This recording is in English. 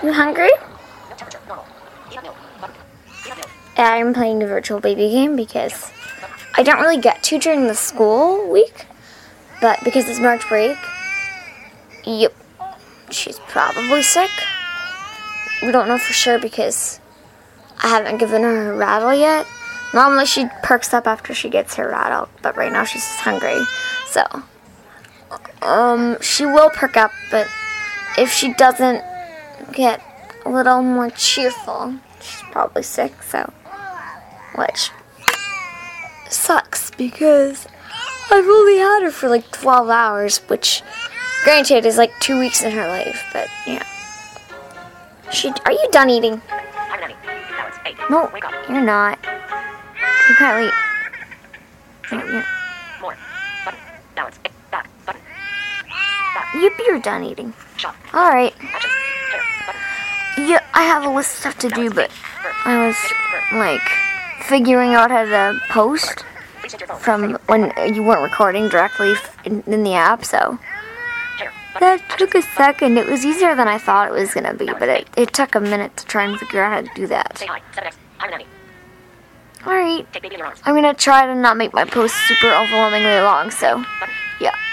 You hungry? I'm playing the virtual baby game because I don't really get to during the school week, but because it's March break, yep, she's probably sick. We don't know for sure because I haven't given her rattle yet. Normally she perks up after she gets her rattle, but right now she's just hungry. So, she will perk up, but if she doesn't get a little more cheerful, she's probably sick, so, which sucks because I've only had her for like 12 hours, which, granted, is like 2 weeks in her life, but yeah. Are you done eating? I'm done eating. That was 8. No, Wake up. you're not. You're apparently... More. Button. Balance. Back. Button. Back. Yep, you're done eating. Shop. Alright. Actions. Hair. Button. Yeah, I have a list of stuff to do, but I was, like, figuring out how to post Please hit your phone. from when you weren't recording directly in the app, so Hair. Button. that took a second. It was easier than I thought it was going to be, but it took a minute to try and figure out how to do that. Say hi. 7X. I'm Nanny. Alright, Take baby in your arms. I'm going to try to not make my posts super overwhelmingly long, so Button. yeah.